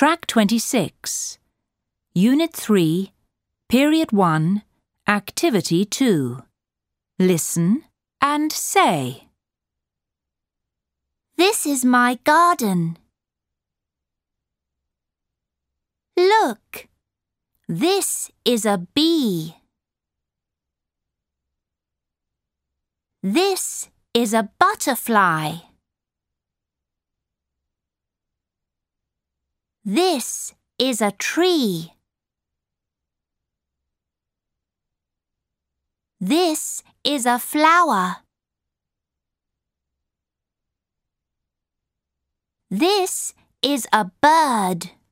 Track 26, Unit 3, Period 1, Activity 2. Listen and say. This is my garden. Look, this is a bee. This is a butterfly. This is a tree. This is a flower. This is a bird.